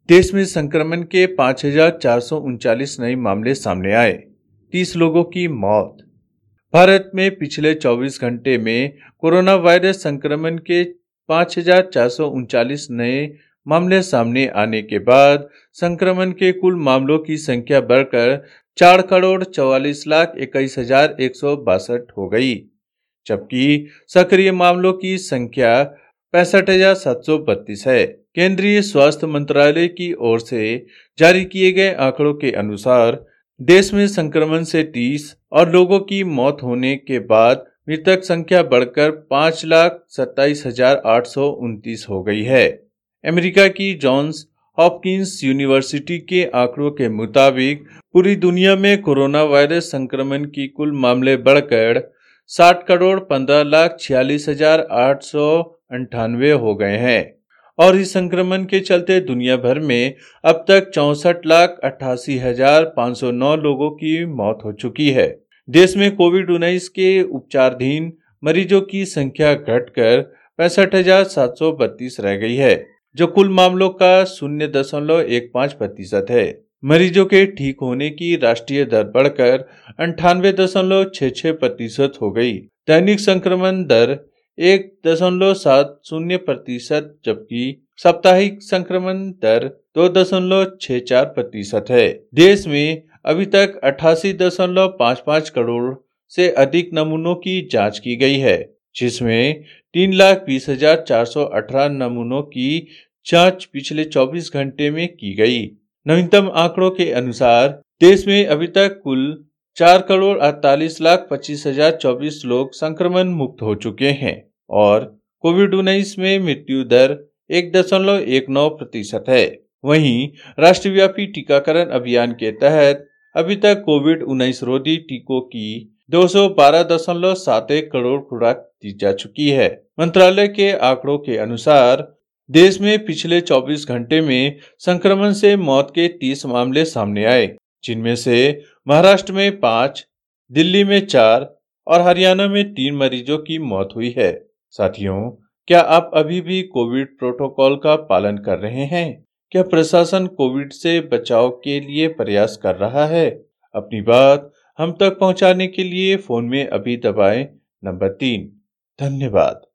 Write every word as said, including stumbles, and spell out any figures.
देश में संक्रमण के पाँच हजार चार सौ उनचालीस नए मामले सामने आए, तीस लोगों की मौत। भारत में पिछले चौबीस घंटे में कोरोना वायरस संक्रमण के पाँच हजार चार सौ उनचालीस नए मामले सामने आने के बाद संक्रमण के कुल मामलों की संख्या बढ़कर चार करोड़ चौवालीस लाख इक्कीस हजार एक सौ बासठ हो गई, जबकि सक्रिय मामलों की संख्या पैंसठ हजार सात सौ बत्तीस है। केंद्रीय स्वास्थ्य मंत्रालय की ओर से जारी किए गए आंकड़ों के अनुसार देश में संक्रमण से तीस और लोगों की मौत होने के बाद मृतक संख्या बढ़कर पाँच लाख सत्ताईस हजार आठ सौ उनतीस हो गई है। अमेरिका की जॉन्स हॉपकिंस यूनिवर्सिटी के आंकड़ों के मुताबिक पूरी दुनिया में कोरोना वायरस संक्रमण की कुल मामले बढ़कर साठ करोड़ पंद्रह लाख छियालीस हजार आठ सौ अंठानवे हो गए हैं और इस संक्रमण के चलते दुनिया भर में अब तक चौसठ लाख अट्ठासी हजार पाँच सौ नौ लोगों की मौत हो चुकी है। देश में कोविड उन्नीस के उपचाराधीन मरीजों की संख्या घटकर पैंसठ हजार सात सौ बत्तीस रह गई है, जो कुल मामलों का शून्य दशमलव एक पाँच प्रतिशत है। मरीजों के ठीक होने की राष्ट्रीय दर बढ़कर अंठानवे दशमलव छह छह प्रतिशत हो गई। दैनिक संक्रमण दर एक दशमलव सात शून्य प्रतिशत जबकि साप्ताहिक संक्रमण दर दो दशमलव छह चार प्रतिशत है। देश में अभी तक अट्ठासी दशमलव पाँच पाँच करोड़ से अधिक नमूनों की जांच की गई है, जिसमें तीन लाख बीस हजार चार सौ अठारह नमूनों की जांच पिछले चौबीस घंटे में की गई। नवीनतम आंकड़ों के अनुसार देश में अभी तक कुल चार करोड़ अड़तालीस लाख पच्चीस हजार चौबीस लोग संक्रमण मुक्त हो चुके हैं और कोविड उन्नीस में मृत्यु दर एक दशमलव एक नौ प्रतिशत है। वहीं राष्ट्रव्यापी टीकाकरण अभियान के तहत अभी तक कोविड उन्नीस रोधी टीकों की दो सौ बारह दशमलव सात एक करोड़ खुराक दी जा चुकी है। मंत्रालय के आंकड़ों के अनुसार देश में पिछले चौबीस घंटे में संक्रमण से मौत के तीस मामले सामने आए, जिनमें से महाराष्ट्र में पाँच, दिल्ली में चार और हरियाणा में तीन मरीजों की मौत हुई है। साथियों, क्या आप अभी भी कोविड प्रोटोकॉल का पालन कर रहे हैं? क्या प्रशासन कोविड से बचाव के लिए प्रयास कर रहा है? अपनी बात हम तक पहुंचाने के लिए फोन में अभी दबाएं नंबर तीन। धन्यवाद।